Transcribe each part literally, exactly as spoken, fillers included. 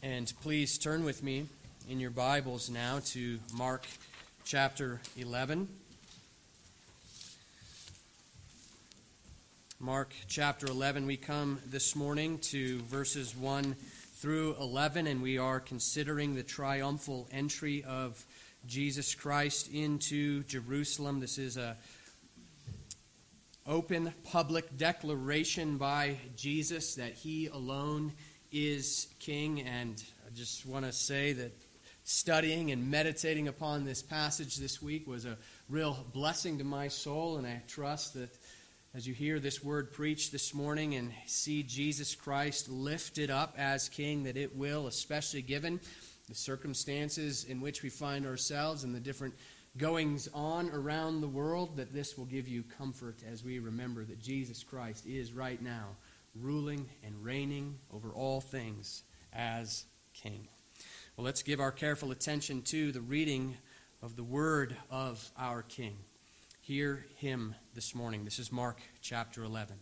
And please turn with me in your Bibles now to Mark chapter eleven. Mark chapter eleven, we come this morning to verses one through eleven, and we are considering the triumphal entry of Jesus Christ into Jerusalem. This is a open public declaration by Jesus that he alone is king. And I just want to say that studying and meditating upon this passage this week was a real blessing to my soul, and I trust that as you hear this word preached this morning and see Jesus Christ lifted up as king, that it will, especially given the circumstances in which we find ourselves and the different goings on around the world, that this will give you comfort as we remember that Jesus Christ is right now ruling and reigning over all things as king. Well, let's give our careful attention to the reading of the word of our king. Hear him this morning. This is Mark chapter eleven.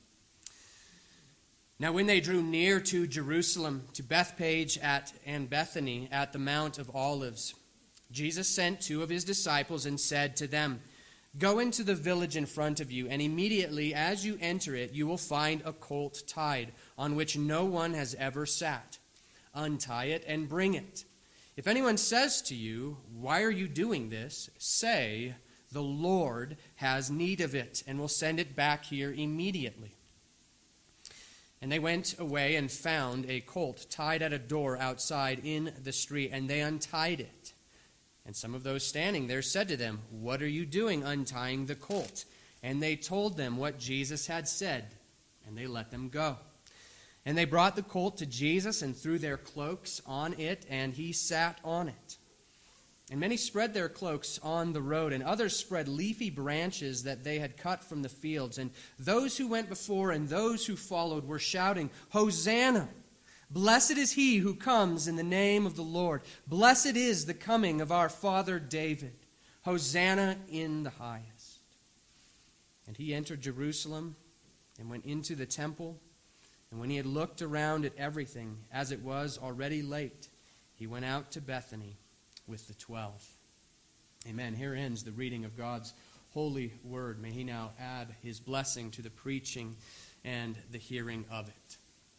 Now when they drew near to Jerusalem, to Bethphage at and Bethany at the Mount of Olives, Jesus sent two of his disciples and said to them, "Go into the village in front of you, and immediately as you enter it, you will find a colt tied, on which no one has ever sat. Untie it and bring it. If anyone says to you, 'Why are you doing this?' say, 'The Lord has need of it, and will send it back here immediately.'" And they went away and found a colt tied at a door outside in the street, and they untied it. And some of those standing there said to them, "What are you doing untying the colt?" And they told them what Jesus had said, and they let them go. And they brought the colt to Jesus and threw their cloaks on it, and he sat on it. And many spread their cloaks on the road, and others spread leafy branches that they had cut from the fields. And those who went before and those who followed were shouting, "Hosanna! Blessed is he who comes in the name of the Lord. Blessed is the coming of our father David. Hosanna in the highest." And he entered Jerusalem and went into the temple. And when he had looked around at everything, as it was already late, he went out to Bethany with the twelve. Amen. Here ends the reading of God's holy word. May he now add his blessing to the preaching and the hearing of it.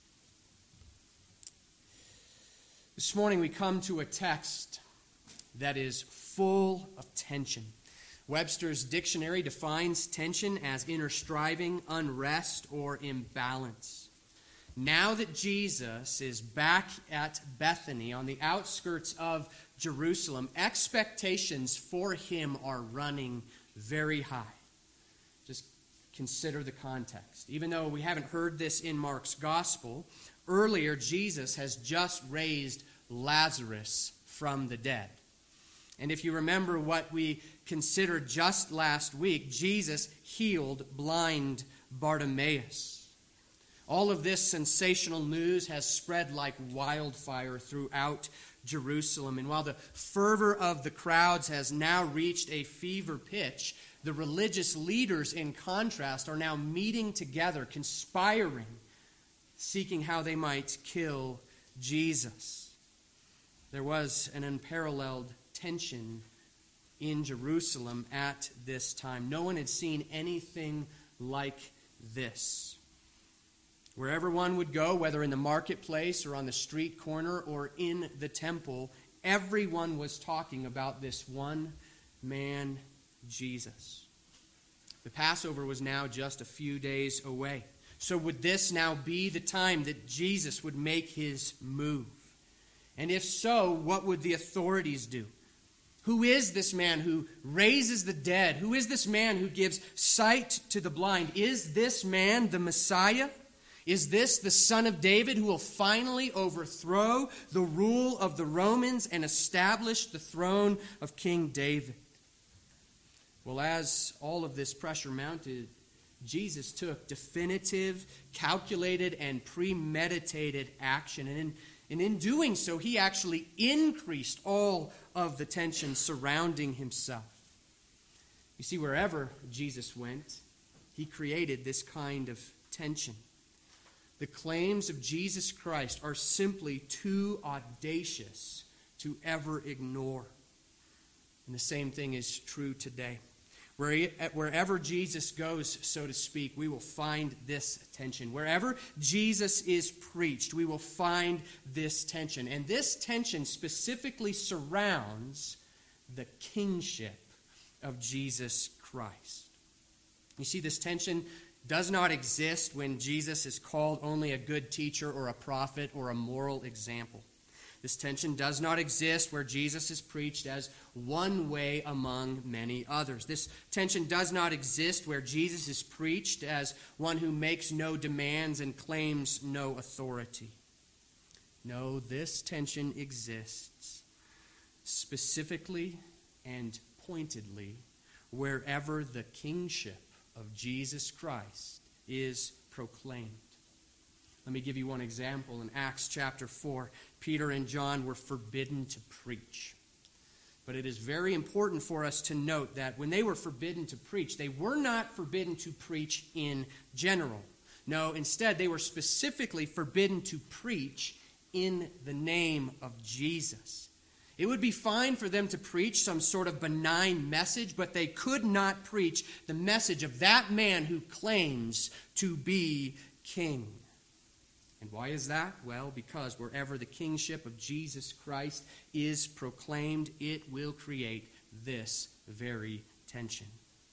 This morning we come to a text that is full of tension. Webster's dictionary defines tension as inner striving, unrest, or imbalance. Now that Jesus is back at Bethany on the outskirts of Jerusalem, expectations for him are running very high. Just consider the context. Even though we haven't heard this in Mark's gospel, earlier Jesus has just raised Lazarus from the dead. And if you remember what we considered just last week, Jesus healed blind Bartimaeus. All of this sensational news has spread like wildfire throughout Jerusalem. And while the fervor of the crowds has now reached a fever pitch, the religious leaders, in contrast, are now meeting together, conspiring, seeking how they might kill Jesus. There was an unparalleled tension in Jerusalem at this time. No one had seen anything like this. Wherever one would go, whether in the marketplace or on the street corner or in the temple, everyone was talking about this one man, Jesus. The Passover was now just a few days away. So would this now be the time that Jesus would make his move? And if so, what would the authorities do? Who is this man who raises the dead? Who is this man who gives sight to the blind? Is this man the Messiah? Is this the Son of David who will finally overthrow the rule of the Romans and establish the throne of King David? Well, as all of this pressure mounted, Jesus took definitive, calculated, and premeditated action. And in, and in doing so, he actually increased all of the tension surrounding himself. You see, wherever Jesus went, he created this kind of tension. The claims of Jesus Christ are simply too audacious to ever ignore. And the same thing is true today. Wherever Jesus goes, so to speak, we will find this tension. Wherever Jesus is preached, we will find this tension. And this tension specifically surrounds the kingship of Jesus Christ. You see, this tension does not exist when Jesus is called only a good teacher or a prophet or a moral example. This tension does not exist where Jesus is preached as one way among many others. This tension does not exist where Jesus is preached as one who makes no demands and claims no authority. No, this tension exists specifically and pointedly wherever the kingship of Jesus Christ is proclaimed. Let me give you one example. In Acts chapter four, Peter and John were forbidden to preach. But it is very important for us to note that when they were forbidden to preach, they were not forbidden to preach in general. No, instead, they were specifically forbidden to preach in the name of Jesus. It would be fine for them to preach some sort of benign message, but they could not preach the message of that man who claims to be king. And why is that? Well, because wherever the kingship of Jesus Christ is proclaimed, it will create this very tension.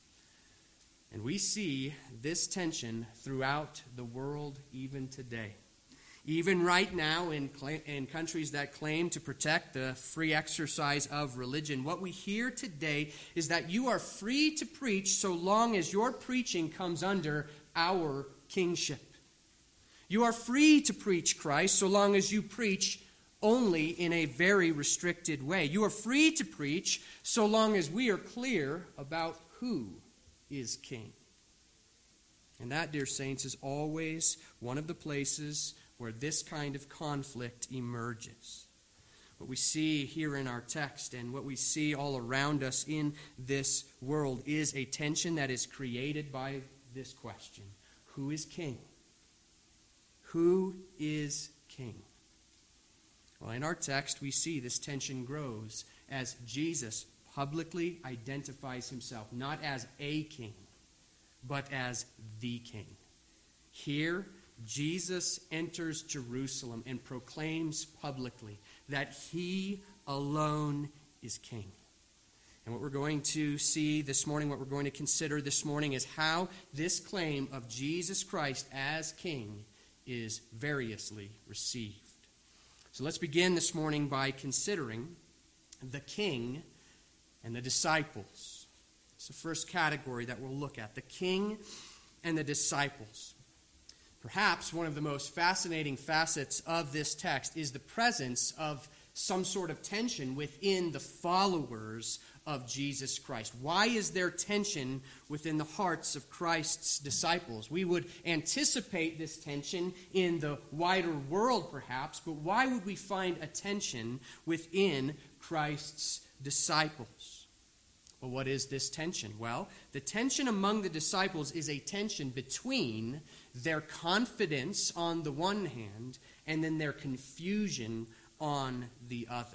And we see this tension throughout the world even today. Even right now in, in countries that claim to protect the free exercise of religion, what we hear today is that you are free to preach so long as your preaching comes under our kingship. You are free to preach Christ so long as you preach only in a very restricted way. You are free to preach so long as we are clear about who is king. And that, dear saints, is always one of the places where this kind of conflict emerges. What we see here in our text and what we see all around us in this world is a tension that is created by this question: who is king? Who is king? Well, in our text, we see this tension grows as Jesus publicly identifies himself, not as a king, but as the king. Here, Jesus enters Jerusalem and proclaims publicly that he alone is king. And what we're going to see this morning, what we're going to consider this morning, is how this claim of Jesus Christ as king is variously received. So let's begin this morning by considering the king and the disciples. It's the first category that we'll look at, the king and the disciples. Perhaps one of the most fascinating facets of this text is the presence of some sort of tension within the followers of Jesus Christ. Why is there tension within the hearts of Christ's disciples? We would anticipate this tension in the wider world, perhaps, but why would we find a tension within Christ's disciples? Well, what is this tension? Well, the tension among the disciples is a tension between their confidence on the one hand and then their confusion on the other.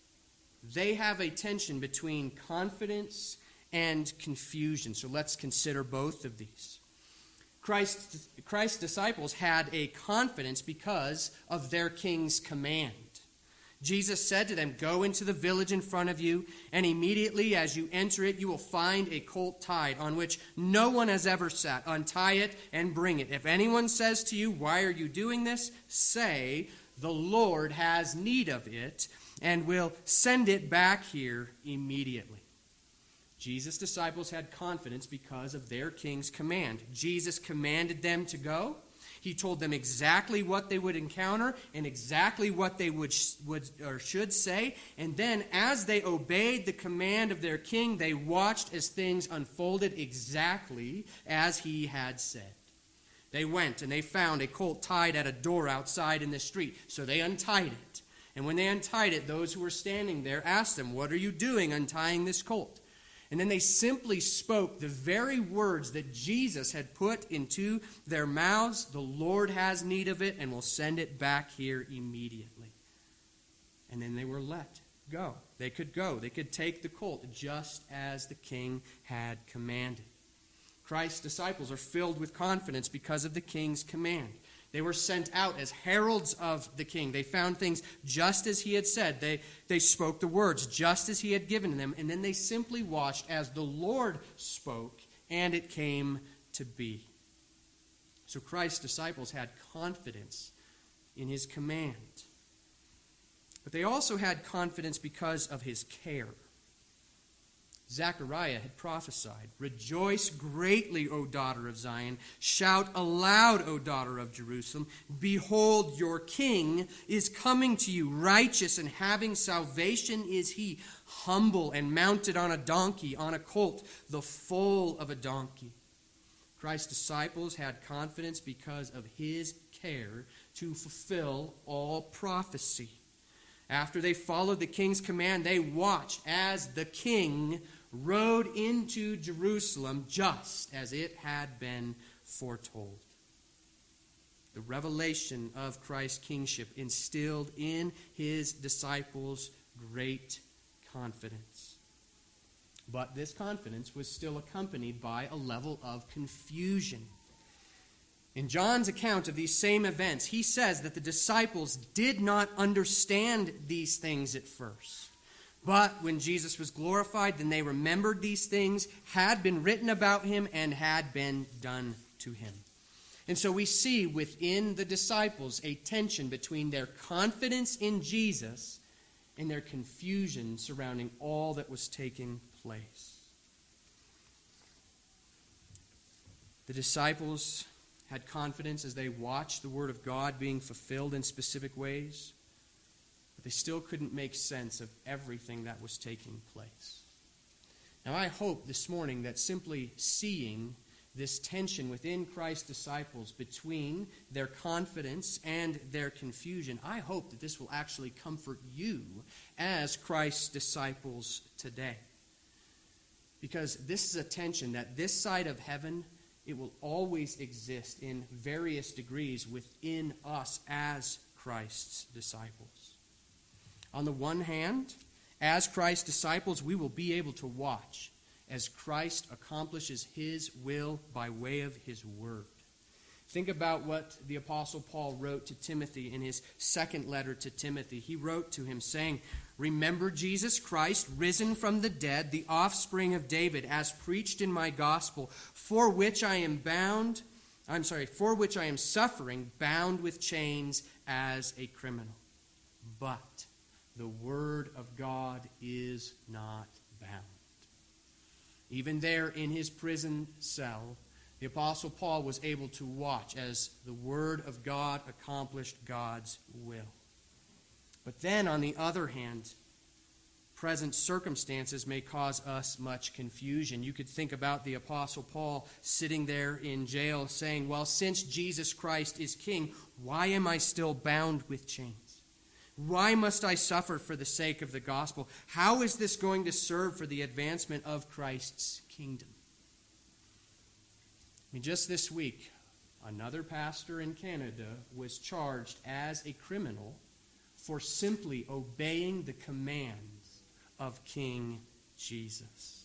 They have a tension between confidence and confusion. So let's consider both of these. Christ, Christ's disciples had a confidence because of their king's command. Jesus said to them, "Go into the village in front of you, and immediately as you enter it, you will find a colt tied on which no one has ever sat. Untie it and bring it. If anyone says to you, 'Why are you doing this?' say, 'The Lord has need of it, and will send it back here immediately.'" Jesus' disciples had confidence because of their king's command. Jesus commanded them to go. He told them exactly what they would encounter and exactly what they would, would or should say. And then as they obeyed the command of their king, they watched as things unfolded exactly as he had said. They went and they found a colt tied at a door outside in the street. So they untied it. And when they untied it, those who were standing there asked them, "What are you doing untying this colt?" And then they simply spoke the very words that Jesus had put into their mouths. The Lord has need of it and will send it back here immediately. And then they were let go. They could go. They could take the colt just as the king had commanded. Christ's disciples are filled with confidence because of the king's command. They were sent out as heralds of the king. They found things just as he had said. They, they spoke the words just as he had given them. And then they simply watched as the Lord spoke, and it came to be. So Christ's disciples had confidence in his command. But they also had confidence because of his care. Zechariah had prophesied, "Rejoice greatly, O daughter of Zion. Shout aloud, O daughter of Jerusalem. Behold, your king is coming to you. Righteous and having salvation is he, humble and mounted on a donkey, on a colt, the foal of a donkey." Christ's disciples had confidence because of his care to fulfill all prophecy. After they followed the king's command, they watched as the king rode into Jerusalem just as it had been foretold. The revelation of Christ's kingship instilled in his disciples great confidence. But this confidence was still accompanied by a level of confusion. In John's account of these same events, he says that the disciples did not understand these things at first. But when Jesus was glorified, then they remembered these things, had been written about him, and had been done to him. And so we see within the disciples a tension between their confidence in Jesus and their confusion surrounding all that was taking place. The disciples had confidence as they watched the word of God being fulfilled in specific ways, but they still couldn't make sense of everything that was taking place. Now, I hope this morning that simply seeing this tension within Christ's disciples between their confidence and their confusion, I hope that this will actually comfort you as Christ's disciples today. Because this is a tension that this side of heaven, it will always exist in various degrees within us as Christ's disciples. On the one hand, as Christ's disciples, we will be able to watch as Christ accomplishes his will by way of his word. Think about what the Apostle Paul wrote to Timothy in his second letter to Timothy. He wrote to him saying, "Remember Jesus Christ, risen from the dead, the offspring of David, as preached in my gospel, for which I am bound, I'm sorry, for which I am suffering, bound with chains as a criminal. But the word of God is not bound." Even there in his prison cell, the Apostle Paul was able to watch as the word of God accomplished God's will. But then, on the other hand, present circumstances may cause us much confusion. You could think about the Apostle Paul sitting there in jail saying, "Well, since Jesus Christ is king, why am I still bound with chains? Why must I suffer for the sake of the gospel? How is this going to serve for the advancement of Christ's kingdom?" I mean, just this week, another pastor in Canada was charged as a criminal for simply obeying the commands of King Jesus.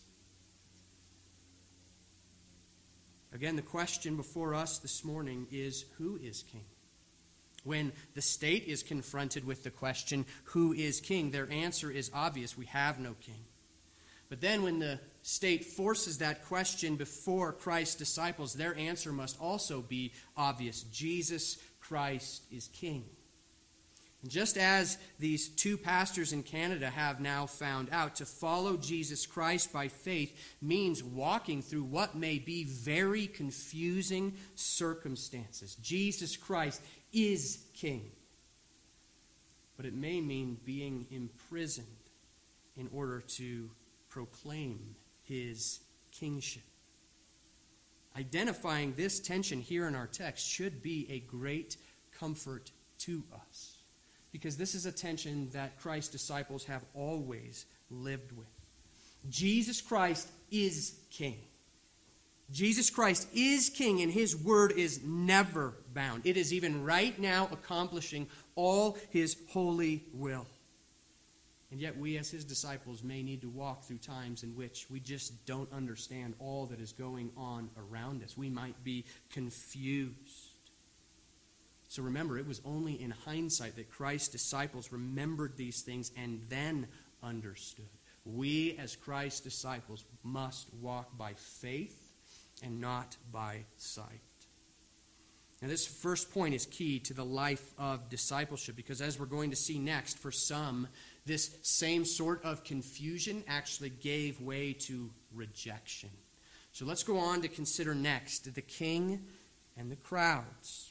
Again, the question before us this morning is, who is king? When the state is confronted with the question, who is king, their answer is obvious: we have no king. But then when the state forces that question before Christ's disciples, their answer must also be obvious: Jesus Christ is king. And just as these two pastors in Canada have now found out, to follow Jesus Christ by faith means walking through what may be very confusing circumstances. Jesus Christ is king. But it may mean being imprisoned in order to proclaim his kingship. Identifying this tension here in our text should be a great comfort to us, because this is a tension that Christ's disciples have always lived with. Jesus Christ is king. Jesus Christ is king, and his word is never bound. It is even right now accomplishing all his holy will. And yet we as his disciples may need to walk through times in which we just don't understand all that is going on around us. We might be confused. So remember, it was only in hindsight that Christ's disciples remembered these things and then understood. We as Christ's disciples must walk by faith and not by sight. Now, this first point is key to the life of discipleship because, as we're going to see next, for some, this same sort of confusion actually gave way to rejection. So let's go on to consider next the king and the crowds.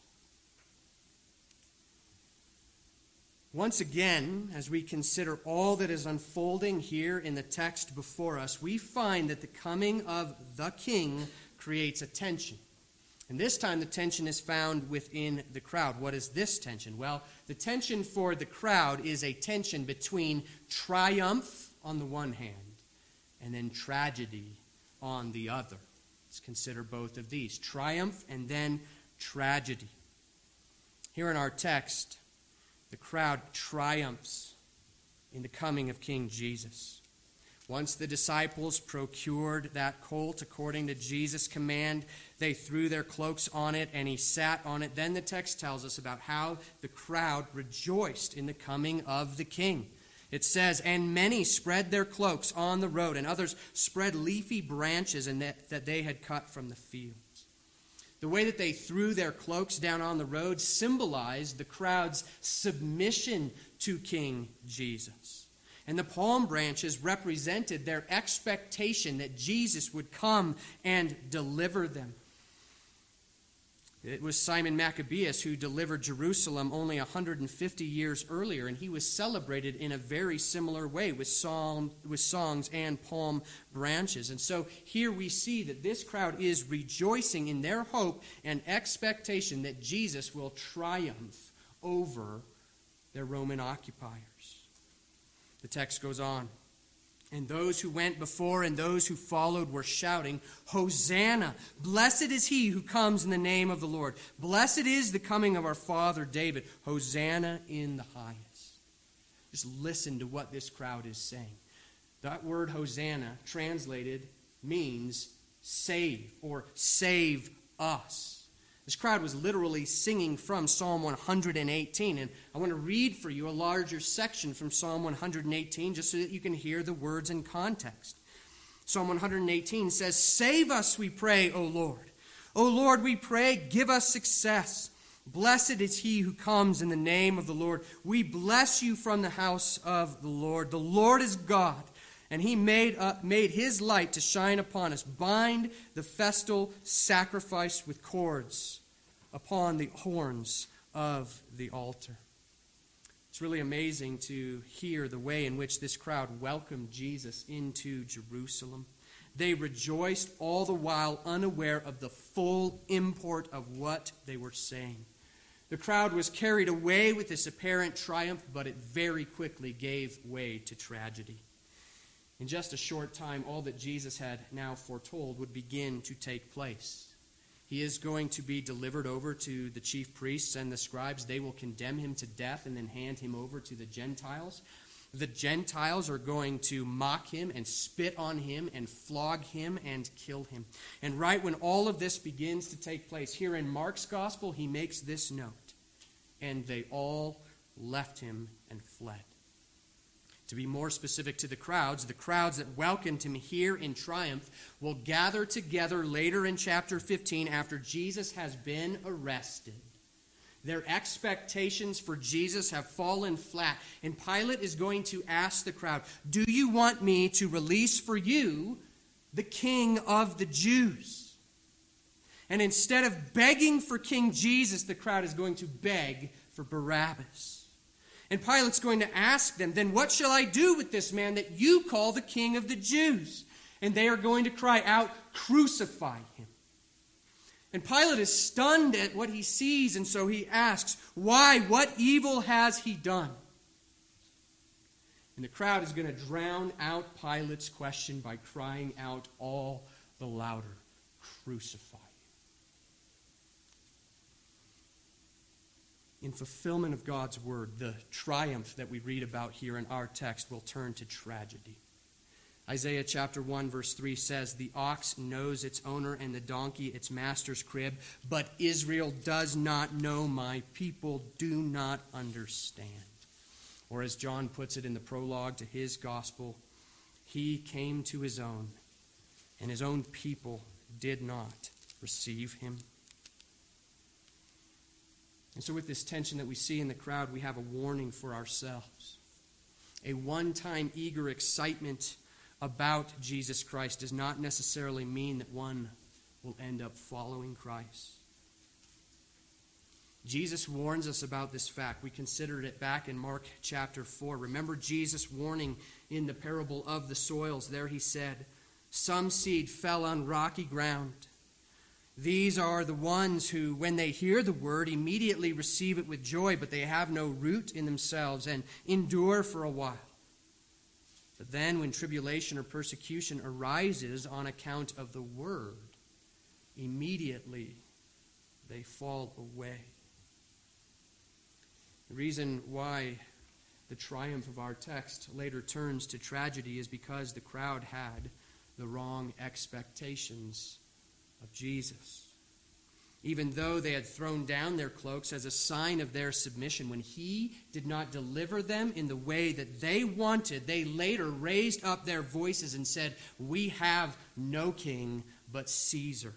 Once again, as we consider all that is unfolding here in the text before us, we find that the coming of the king creates a tension. And this time the tension is found within the crowd. What is this tension? Well, the tension for the crowd is a tension between triumph on the one hand and then tragedy on the other. Let's consider both of these. Triumph and then tragedy. Here in our text, the crowd triumphs in the coming of King Jesus. Once the disciples procured that colt according to Jesus' command, they threw their cloaks on it and he sat on it. Then the text tells us about how the crowd rejoiced in the coming of the king. It says, and many spread their cloaks on the road, and others spread leafy branches and that, that they had cut from the fields. The way that they threw their cloaks down on the road symbolized the crowd's submission to King Jesus. And the palm branches represented their expectation that Jesus would come and deliver them. It was Simon Maccabeus who delivered Jerusalem only one hundred fifty years earlier, and he was celebrated in a very similar way with, psalm, with songs and palm branches. And so here we see that this crowd is rejoicing in their hope and expectation that Jesus will triumph over their Roman occupiers. The text goes on. And those who went before and those who followed were shouting, Hosanna! Blessed is he who comes in the name of the Lord. Blessed is the coming of our father David. Hosanna in the highest. Just listen to what this crowd is saying. That word Hosanna, translated, means save or save us. This crowd was literally singing from Psalm one hundred eighteen, and I want to read for you a larger section from Psalm one hundred eighteen just so that you can hear the words in context. Psalm one hundred eighteen says, Save us, we pray, O Lord. O Lord, we pray, give us success. Blessed is he who comes in the name of the Lord. We bless you from the house of the Lord. The Lord is God, and he made, uh, made his light to shine upon us. Bind the festal sacrifice with cords upon the horns of the altar. It's really amazing to hear the way in which this crowd welcomed Jesus into Jerusalem. They rejoiced all the while unaware of the full import of what they were saying. The crowd was carried away with this apparent triumph, but it very quickly gave way to tragedy. In just a short time, all that Jesus had now foretold would begin to take place. He is going to be delivered over to the chief priests and the scribes. They will condemn him to death and then hand him over to the Gentiles. The Gentiles are going to mock him and spit on him and flog him and kill him. And right when all of this begins to take place, here in Mark's gospel, he makes this note. And they all left him and fled. To be more specific to the crowds, the crowds that welcomed him here in triumph will gather together later in chapter fifteen after Jesus has been arrested. Their expectations for Jesus have fallen flat, and Pilate is going to ask the crowd, do you want me to release for you the King of the Jews? And instead of begging for King Jesus, the crowd is going to beg for Barabbas. And Pilate's going to ask them, then what shall I do with this man that you call the King of the Jews? And they are going to cry out, crucify him. And Pilate is stunned at what he sees, and so he asks, why? What evil has he done? And And the crowd is going to drown out Pilate's question by crying out all the louder, "Crucify him." In fulfillment of God's word, the triumph that we read about here in our text will turn to tragedy. Isaiah chapter one verse three says, "The ox knows its owner and the donkey its master's crib, but Israel does not know, my people do not understand." Or as John puts it in the prologue to his gospel, "He came to his own, and his own people did not receive him." And so with this tension that we see in the crowd, we have a warning for ourselves. A one-time eager excitement about Jesus Christ does not necessarily mean that one will end up following Christ. Jesus warns us about this fact. We considered it back in Mark chapter four. Remember Jesus' warning in the parable of the soils. There he said, "Some seed fell on rocky ground. These are the ones who, when they hear the word, immediately receive it with joy, but they have no root in themselves and endure for a while. But then when tribulation or persecution arises on account of the word, immediately they fall away." The reason why the triumph of our text later turns to tragedy is because the crowd had the wrong expectations of Jesus. Even though they had thrown down their cloaks as a sign of their submission, when he did not deliver them in the way that they wanted, they later raised up their voices and said, "We have no king but Caesar."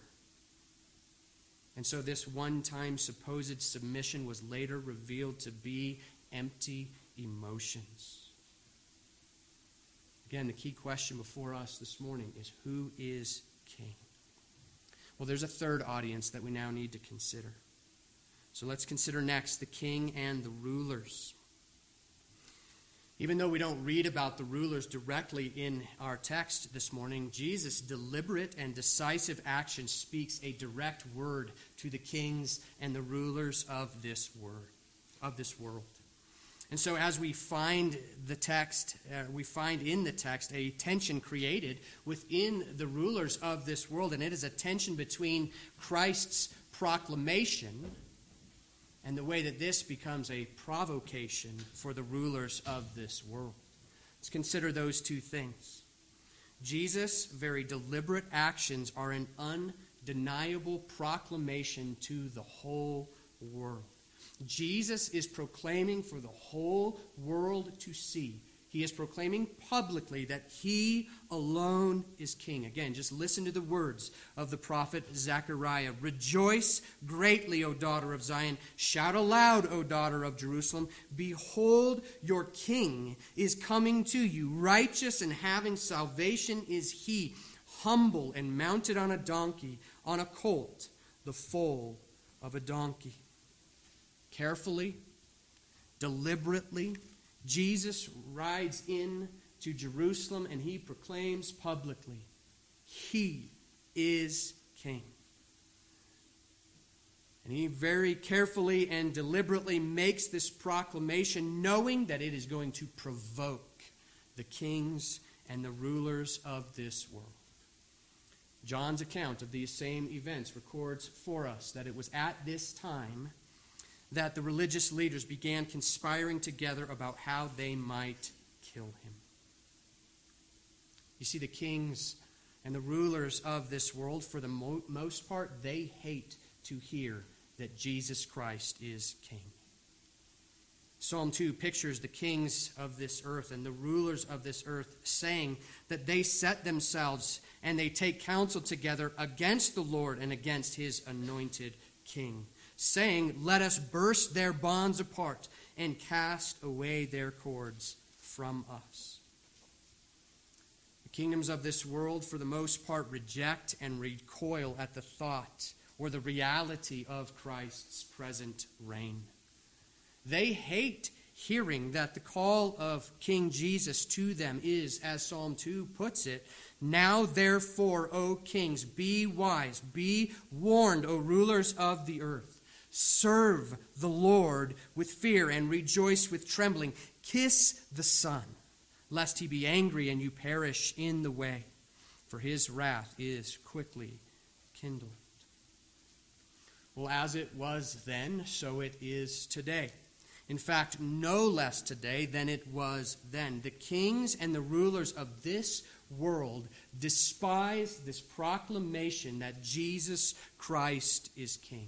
And so this one-time supposed submission was later revealed to be empty emotions. Again, the key question before us this morning is, who is king? Well, there's a third audience that we now need to consider. So let's consider next the king and the rulers. Even though we don't read about the rulers directly in our text this morning, Jesus' deliberate and decisive action speaks a direct word to the kings and the rulers of this word, of this world. And so as we find the text, uh, we find in the text a tension created within the rulers of this world, and it is a tension between Christ's proclamation and the way that this becomes a provocation for the rulers of this world. Let's consider those two things. Jesus' very deliberate actions are an undeniable proclamation to the whole world. Jesus is proclaiming for the whole world to see. He is proclaiming publicly that he alone is king. Again, just listen to the words of the prophet Zechariah. "Rejoice greatly, O daughter of Zion. Shout aloud, O daughter of Jerusalem. Behold, your king is coming to you. Righteous and having salvation is he, humble and mounted on a donkey, on a colt, the foal of a donkey." Carefully, deliberately, Jesus rides in to Jerusalem and he proclaims publicly, he is king. And he very carefully and deliberately makes this proclamation, knowing that it is going to provoke the kings and the rulers of this world. John's account of these same events records for us that it was at this time that the religious leaders began conspiring together about how they might kill him. You see, the kings and the rulers of this world, for the mo- most part, they hate to hear that Jesus Christ is king. Psalm two pictures the kings of this earth and the rulers of this earth saying that they set themselves and they take counsel together against the Lord and against his anointed king, saying, "Let us burst their bonds apart and cast away their cords from us." The kingdoms of this world, for the most part, reject and recoil at the thought or the reality of Christ's present reign. They hate hearing that the call of King Jesus to them is, as Psalm two puts it, "Now therefore, O kings, be wise, be warned, O rulers of the earth. Serve the Lord with fear and rejoice with trembling. Kiss the Son, lest he be angry and you perish in the way, for his wrath is quickly kindled. Well, as it was then, so it is today. In fact, no less today than it was then. The kings and the rulers of this world despise this proclamation that Jesus Christ is king.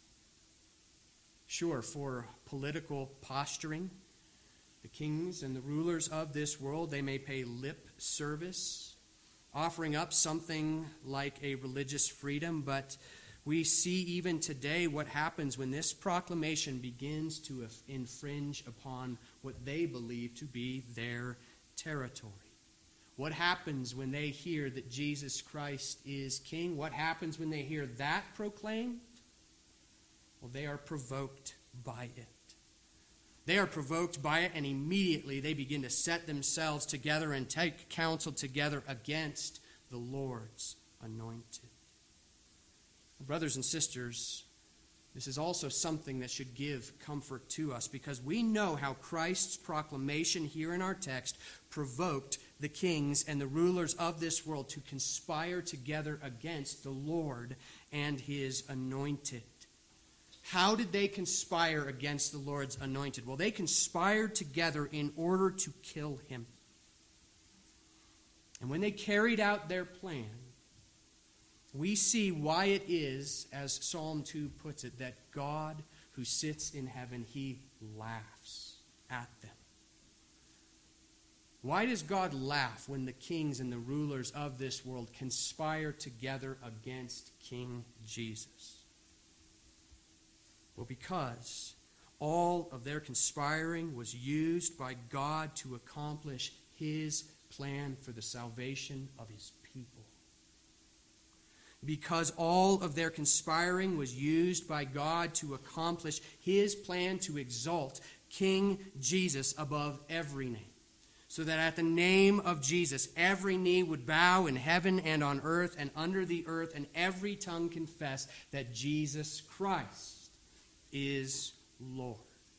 Sure, for political posturing, the kings and the rulers of this world, they may pay lip service, offering up something like a religious freedom, but we see even today what happens when this proclamation begins to infringe upon what they believe to be their territory. What happens when they hear that Jesus Christ is king? What happens when they hear that proclaimed? Well, they are provoked by it. They are provoked by it, and immediately they begin to set themselves together and take counsel together against the Lord's anointed. Brothers and sisters, this is also something that should give comfort to us, because we know how Christ's proclamation here in our text provoked the kings and the rulers of this world to conspire together against the Lord and his anointed. How did they conspire against the Lord's anointed? Well, they conspired together in order to kill him. And when they carried out their plan, we see why it is, as Psalm two puts it, that God who sits in heaven, he laughs at them. Why does God laugh when the kings and the rulers of this world conspire together against King Jesus? Well, because all of their conspiring was used by God to accomplish his plan for the salvation of his people. Because all of their conspiring was used by God to accomplish his plan to exalt King Jesus above every name, so that at the name of Jesus every knee would bow in heaven and on earth and under the earth, and every tongue confess that Jesus Christ is Lord.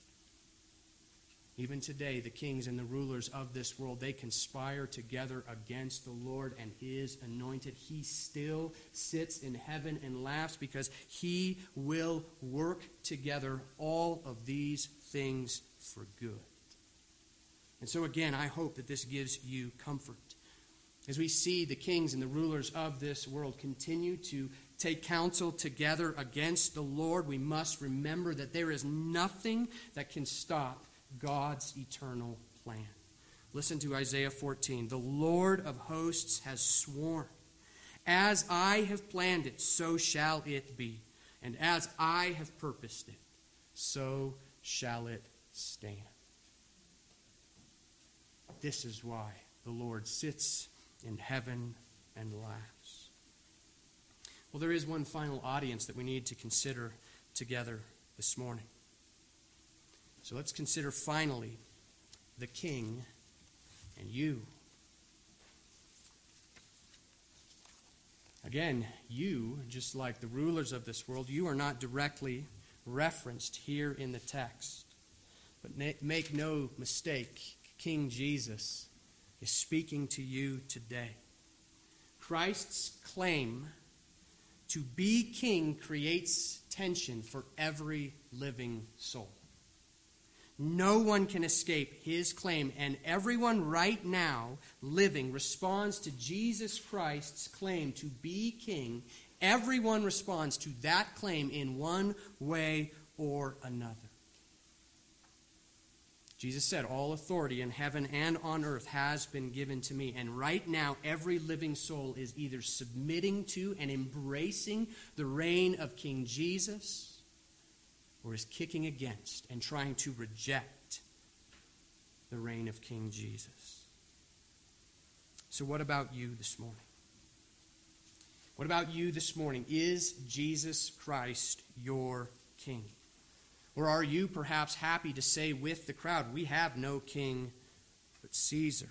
Even today, the kings and the rulers of this world, they conspire together against the Lord and his anointed. He still sits in heaven and laughs, because he will work together all of these things for good. And so again, I hope that this gives you comfort. As we see the kings and the rulers of this world continue to take counsel together against the Lord, we must remember that there is nothing that can stop God's eternal plan. Listen to Isaiah fourteen. The Lord of hosts has sworn, as I have planned it, so shall it be. And as I have purposed it, so shall it stand. This is why the Lord sits in heaven and laughs. Well, there is one final audience that we need to consider together this morning. So let's consider finally the king and you. Again, you, just like the rulers of this world, you are not directly referenced here in the text. But make no mistake, King Jesus is speaking to you today. Christ's claim to be king creates tension for every living soul. No one can escape his claim, and everyone right now living responds to Jesus Christ's claim to be king. Everyone responds to that claim in one way or another. Jesus said, all authority in heaven and on earth has been given to me. And right now, every living soul is either submitting to and embracing the reign of King Jesus, or is kicking against and trying to reject the reign of King Jesus. So what about you this morning? What about you this morning? Is Jesus Christ your king? Or are you perhaps happy to say with the crowd, we have no king but Caesar?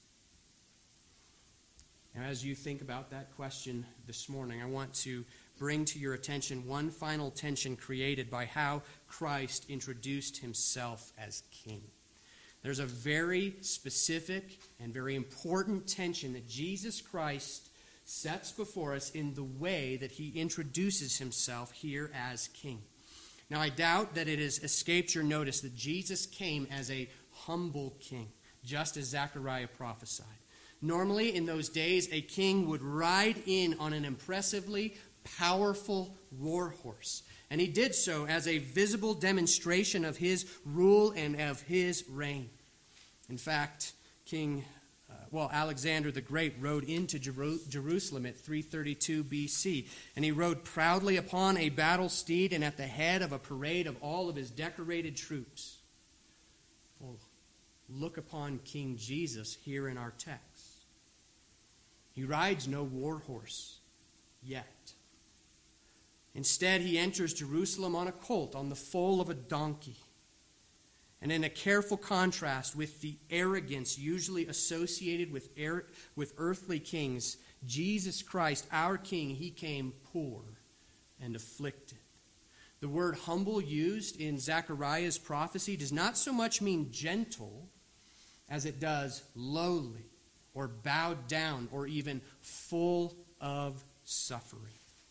Now, as you think about that question this morning, I want to bring to your attention one final tension created by how Christ introduced himself as king. There's a very specific and very important tension that Jesus Christ sets before us in the way that he introduces himself here as king. Now, I doubt that it has escaped your notice that Jesus came as a humble king, just as Zechariah prophesied. Normally, in those days, a king would ride in on an impressively powerful war horse. And he did so as a visible demonstration of his rule and of his reign. In fact, King, uh, well, Alexander the Great rode into Jeru- Jerusalem at three thirty-two B C. And he rode proudly upon a battle steed and at the head of a parade of all of his decorated troops. Well, look upon King Jesus here in our text. He rides no war horse yet. Instead, he enters Jerusalem on a colt, on the foal of a donkey. And in a careful contrast with the arrogance usually associated with, er- with earthly kings, Jesus Christ, our King, he came poor and afflicted. The word humble used in Zechariah's prophecy does not so much mean gentle as it does lowly or bowed down or even full of suffering.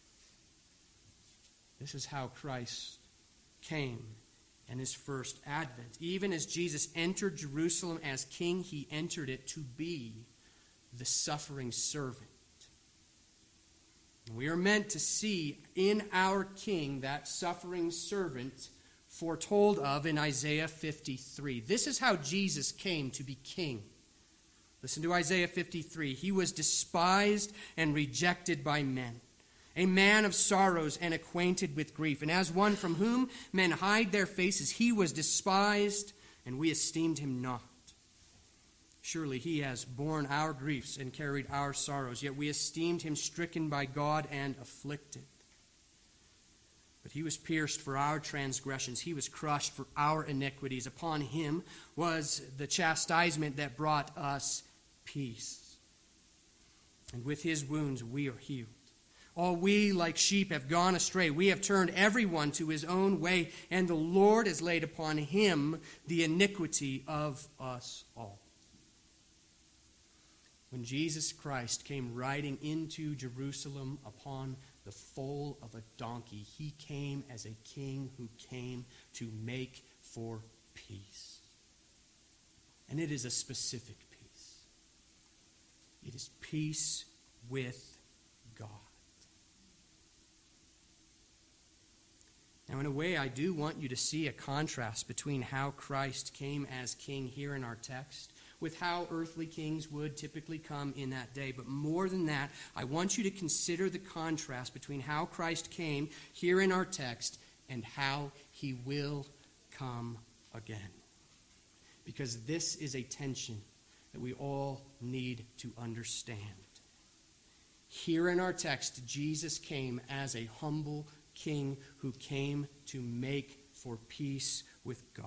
This is how Christ came in his first advent. Even as Jesus entered Jerusalem as king, he entered it to be the suffering servant. We are meant to see in our king that suffering servant foretold of in Isaiah fifty-three. This is how Jesus came to be king. Listen to Isaiah fifty-three. He was despised and rejected by men, a man of sorrows and acquainted with grief. And as one from whom men hide their faces, he was despised, and we esteemed him not. Surely he has borne our griefs and carried our sorrows, yet we esteemed him stricken by God and afflicted. But he was pierced for our transgressions. He was crushed for our iniquities. Upon him was the chastisement that brought us peace. And with his wounds we are healed. All we like sheep have gone astray. We have turned everyone to his own way, and the Lord has laid upon him the iniquity of us all. When Jesus Christ came riding into Jerusalem upon the foal of a donkey, he came as a king who came to make for peace. And it is a specific peace. It is peace with God. Now, in a way, I do want you to see a contrast between how Christ came as king here in our text with how earthly kings would typically come in that day. But more than that, I want you to consider the contrast between how Christ came here in our text and how he will come again. Because this is a tension that we all need to understand. Here in our text, Jesus came as a humble king who came to make for peace with God.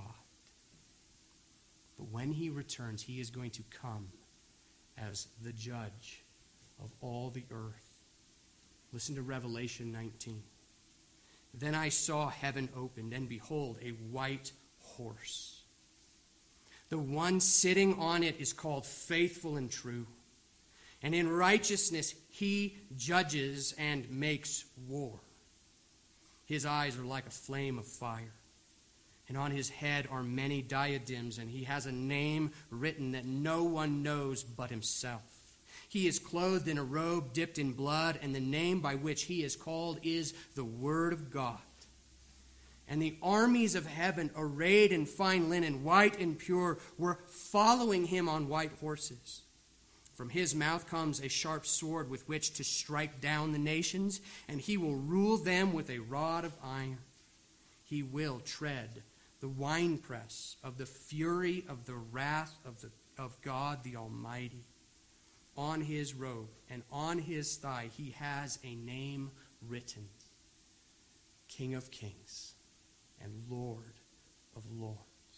But when he returns, he is going to come as the judge of all the earth. Listen to Revelation nineteen. Then I saw heaven opened, and behold, a white horse. The one sitting on it is called Faithful and True. And in righteousness he judges and makes war. His eyes are like a flame of fire. And on his head are many diadems, and he has a name written that no one knows but himself. He is clothed in a robe dipped in blood, and the name by which he is called is the Word of God. And the armies of heaven, arrayed in fine linen, white and pure, were following him on white horses. From his mouth comes a sharp sword with which to strike down the nations, and he will rule them with a rod of iron. He will tread the winepress of the fury of the wrath of, the, of God the Almighty. On his robe and on his thigh he has a name written, King of Kings and Lord of Lords.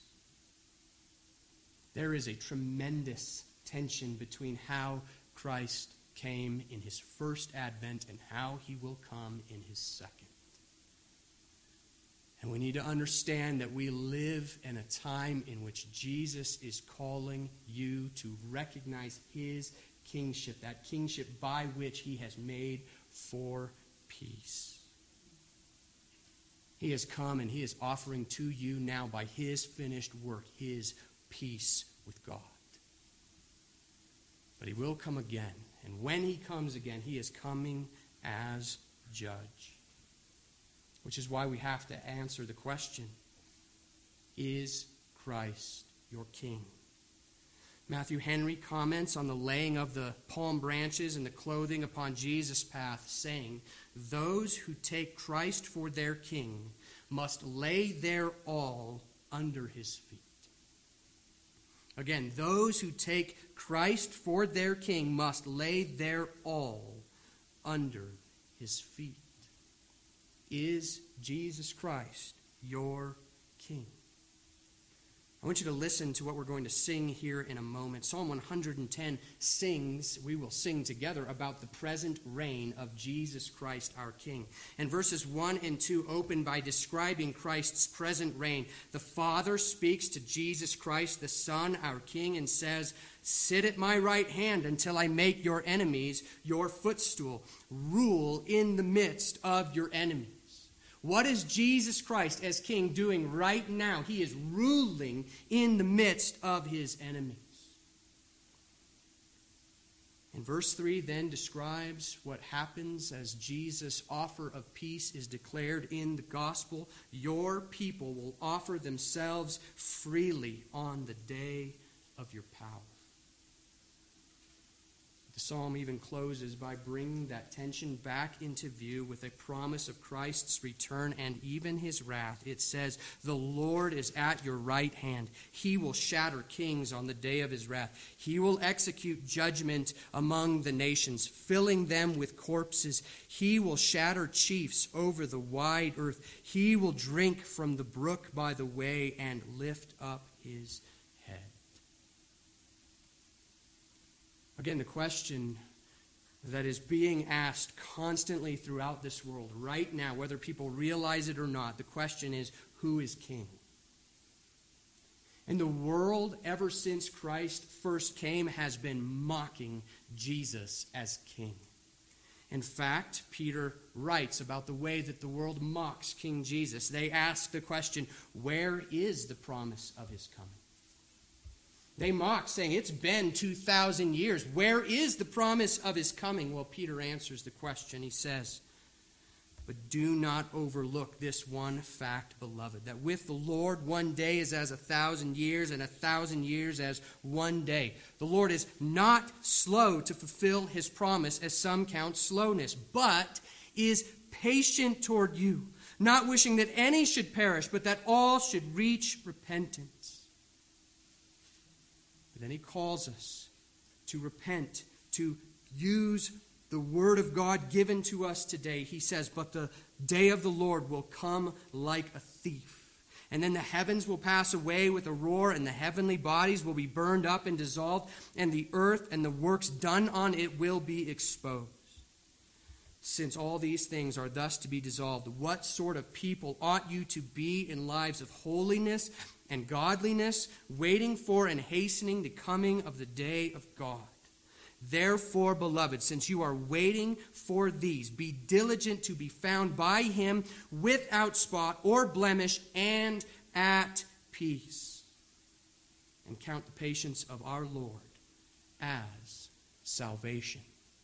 There is a tremendous tension between how Christ came in his first advent and how he will come in his second. And we need to understand that we live in a time in which Jesus is calling you to recognize his kingship, that kingship by which he has made for peace. He has come and he is offering to you now by his finished work, his peace with God. But he will come again. And when he comes again, he is coming as judge. Which is why we have to answer the question, is Christ your king? Matthew Henry comments on the laying of the palm branches and the clothing upon Jesus' path, saying, those who take Christ for their king must lay their all under his feet. Again, those who take Christ for their king must lay their all under his feet. Is Jesus Christ your king? I want you to listen to what we're going to sing here in a moment. Psalm one hundred ten sings, we will sing together, about the present reign of Jesus Christ our King. And verses one and two open by describing Christ's present reign. The Father speaks to Jesus Christ, the Son, our King, and says, sit at my right hand until I make your enemies your footstool. Rule in the midst of your enemies. What is Jesus Christ as King doing right now? He is ruling in the midst of his enemies. And verse three then describes what happens as Jesus' offer of peace is declared in the gospel. Your people will offer themselves freely on the day of your power. The psalm even closes by bringing that tension back into view with a promise of Christ's return and even his wrath. It says, the Lord is at your right hand. He will shatter kings on the day of his wrath. He will execute judgment among the nations, filling them with corpses. He will shatter chiefs over the wide earth. He will drink from the brook by the way and lift up his head. Again, the question that is being asked constantly throughout this world right now, whether people realize it or not, the question is, who is king? And the world, ever since Christ first came, has been mocking Jesus as king. In fact, Peter writes about the way that the world mocks King Jesus. They ask the question, where is the promise of his coming? They mock, saying, it's been two thousand years. Where is the promise of his coming? Well, Peter answers the question. He says, but do not overlook this one fact, beloved, that with the Lord one day is as a thousand years, and a thousand years as one day. The Lord is not slow to fulfill his promise, as some count slowness, but is patient toward you, not wishing that any should perish, but that all should reach repentance. But then he calls us to repent, to use the word of God given to us today. He says, but the day of the Lord will come like a thief. And then the heavens will pass away with a roar, and the heavenly bodies will be burned up and dissolved, and the earth and the works done on it will be exposed. Since all these things are thus to be dissolved, what sort of people ought you to be in lives of holiness and godliness, waiting for and hastening the coming of the day of God? Therefore, beloved, since you are waiting for these, be diligent to be found by him without spot or blemish and at peace. And count the patience of our Lord as salvation.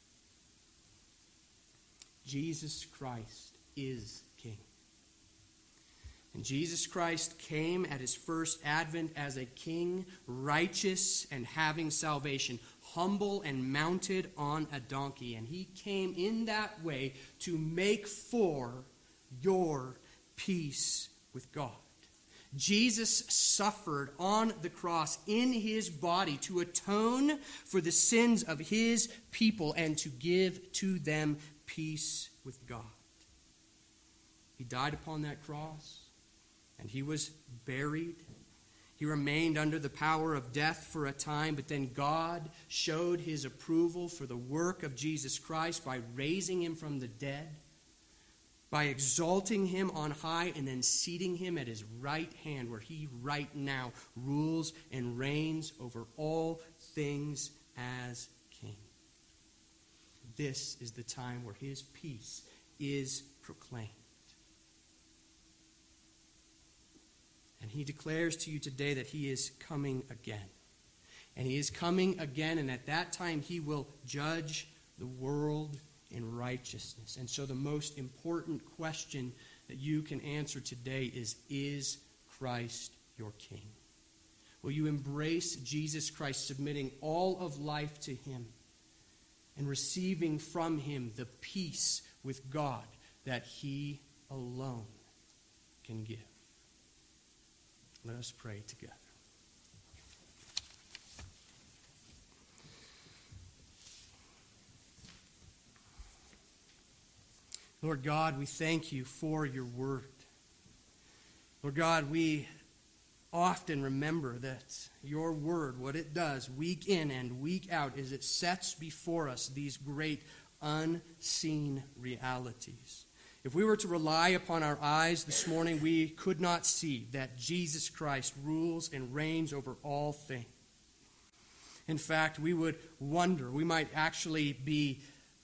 Jesus Christ is King. And Jesus Christ came at his first advent as a king, righteous and having salvation, humble and mounted on a donkey. And he came in that way to make for your peace with God. Jesus suffered on the cross in his body to atone for the sins of his people and to give to them peace with God. He died upon that cross, and he was buried. He remained under the power of death for a time, but then God showed his approval for the work of Jesus Christ by raising him from the dead. by exalting him on high and then seating him at his right hand, where he right now rules and reigns over all things as king. This is the time where his peace is proclaimed. And he declares to you today that he is coming again. And he is coming again, and at that time he will judge the world in righteousness. And so the most important question that you can answer today is, is Christ your King? Will you embrace Jesus Christ, submitting all of life to him and receiving from him the peace with God that he alone can give? Let us pray together. Lord God, we thank you for your word. Lord God, we often remember that your word, what it does week in and week out, is it sets before us these great unseen realities. If we were to rely upon our eyes this morning, we could not see that Jesus Christ rules and reigns over all things. In fact, we would wonder, we might actually be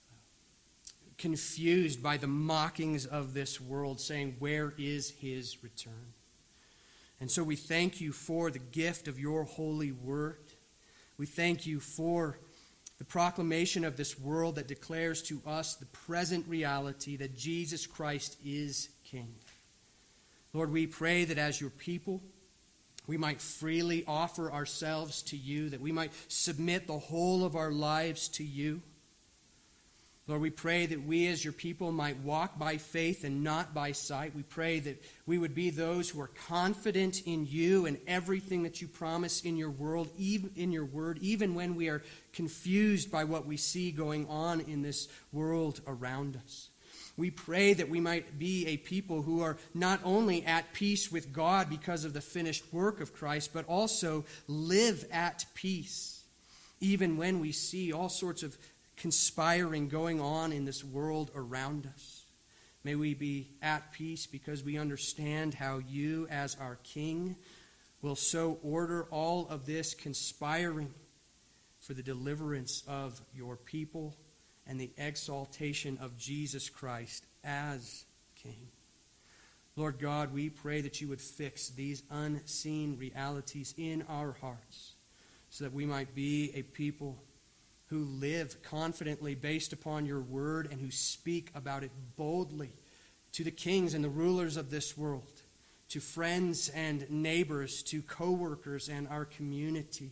confused by the mockings of this world, saying, where is his return? And so we thank you for the gift of your holy word. We thank you for the proclamation of this world that declares to us the present reality that Jesus Christ is King. Lord, we pray that as your people, we might freely offer ourselves to you, that we might submit the whole of our lives to you. Lord, we pray that we as your people might walk by faith and not by sight. We pray that we would be those who are confident in you and everything that you promise in your world, even in your word, even when we are confused by what we see going on in this world around us. We pray that we might be a people who are not only at peace with God because of the finished work of Christ, but also live at peace, even when we see all sorts of conspiring going on in this world around us. May we be at peace because we understand how you, as our King, will so order all of this conspiring for the deliverance of your people and the exaltation of Jesus Christ as King. Lord God, we pray that you would fix these unseen realities in our hearts so that we might be a people who live confidently based upon your word and who speak about it boldly to the kings and the rulers of this world, to friends and neighbors, to co-workers and our communities.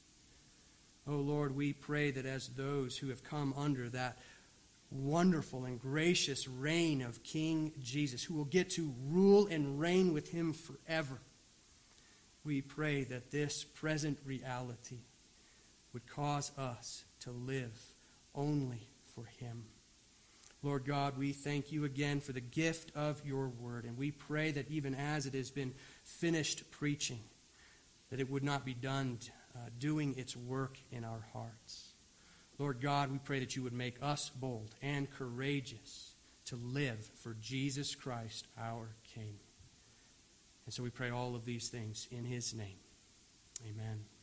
Oh Lord, we pray that as those who have come under that wonderful and gracious reign of King Jesus, who will get to rule and reign with him forever, we pray that this present reality would cause us to live only for him. Lord God, we thank you again for the gift of your word, and we pray that even as it has been finished preaching, that it would not be done uh, doing its work in our hearts. Lord God, we pray that you would make us bold and courageous to live for Jesus Christ, our King. And so we pray all of these things in his name. Amen.